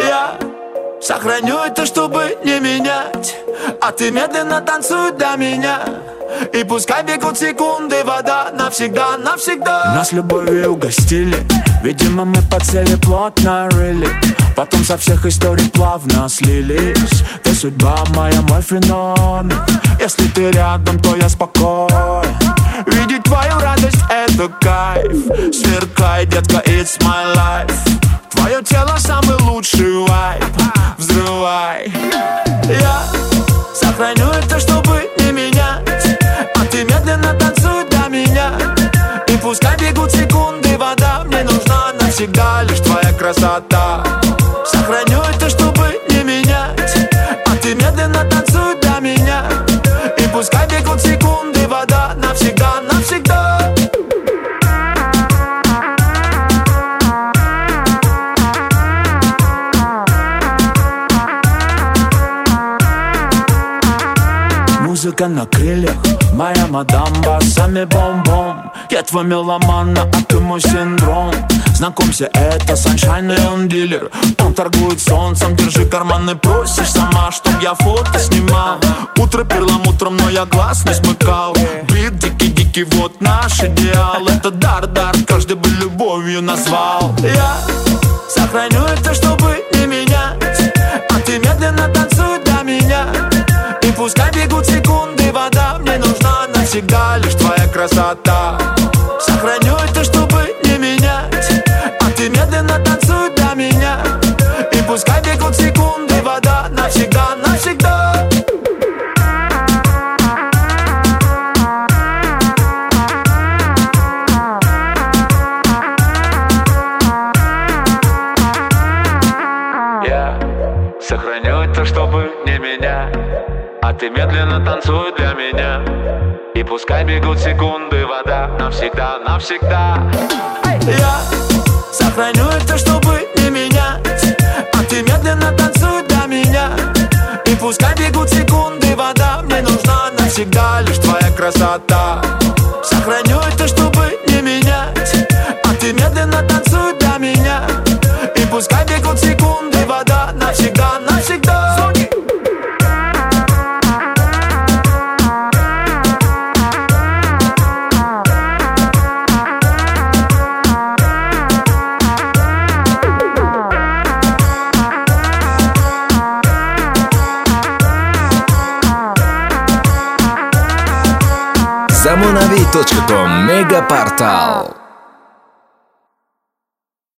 Я сохраню это, чтобы не менять, а ты медленно танцуй для меня. И пускай бегут секунды, вода навсегда, навсегда. Нас любовью угостили, видимо мы по цели плотно рыли. Потом со всех историй плавно слились. Ты судьба моя, мой феномен. Если ты рядом, то я спокоен. Видеть твою радость — это кайф. Сверкай, детка, it's my life. Твое тело самый лучший вайб. Взрывай. Я сохраню это, чтобы не менять, а ты медленно танцуй для меня. И пускай бегут секунды, вода мне нужна навсегда, лишь твоя красота. Сохраню это, чтобы не менять, а ты медленно танцуй для меня. И пускай бегут секунды, вода навсегда, навсегда. Музыка на крыльях, моя мадам, басами бом-бом. Я твой меломан, а ты мой синдром. Знакомься, это Саншайн, и он дилер. Он торгует солнцем, держи карманы, просишь сама, чтоб я фото снимал. Утро перламутром, но я глаз не смыкал. Бит дикий-дикий, вот наш идеал. Это дар, каждый бы любовью назвал. Я сохраню это, чтобы не менять, а ты медленно танцуй для меня. И пускай бегут секунды, вода мне нужна навсегда, лишь твоя красота. Сохраню это, чтобы не менять, а ты медленно танцуй для меня. И пускай бегут секунды, вода навсегда, навсегда. Я сохраню это, чтобы не менять, а ты медленно танцуй для меня. И пускай бегут секунды, вода навсегда, навсегда. Я сохраню это, чтобы не менять, а ты медленно танцуй для меня. И пускай бегут секунды, вода мне нужна навсегда, лишь твоя красота. Сохраню это, чтобы не менять, а ты медленно танцуй для меня. И пускай бегут секунды, вода навсегда, навсегда. Zamunavi.com Мегапортал.